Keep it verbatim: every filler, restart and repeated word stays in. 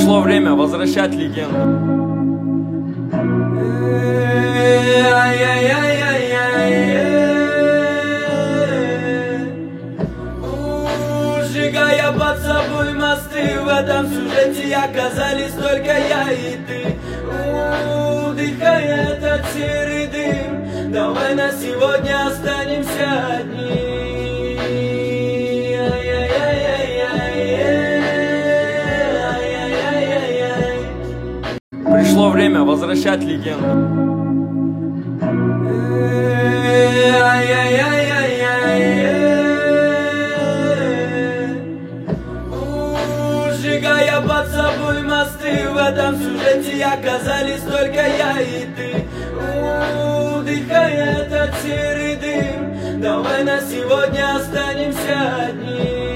Пришло время возвращать легенду. Сжигая под собой мосты, в этом сюжете оказались только я и ты. Удыхая этот серый дым, давай на сегодня останемся одни. Пришло время возвращать легенду. Сжигая под собой мосты, в этом сюжете оказались только я и ты. Удыхая этот серый дым, давай на сегодня останемся одни.